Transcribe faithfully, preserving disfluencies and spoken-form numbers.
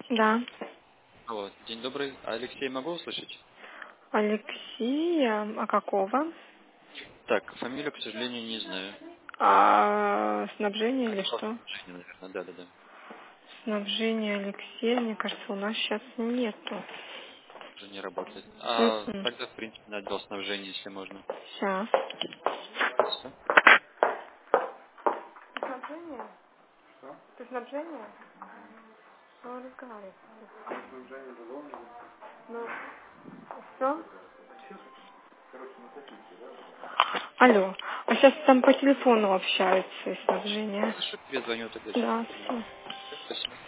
Да. Алло, день добрый. Алексей, могу услышать? Алексея, а какого? Так, фамилию, к сожалению, не знаю. А, снабжение или Отдел что? снабжения, наверное, да-да-да. Снабжение Алексея, мне кажется, у нас сейчас нету. Уже не работает. А М-м. тогда, в принципе, на отдел снабжения, если можно. Сейчас. Спасибо. Снабжение? Ты снабжение? Ну, разговаривай. Ну, что? Алло. А сейчас там по телефону общаются из снабжения. Хорошо, перезвоню тогда через Да, пару минут. все. Спасибо.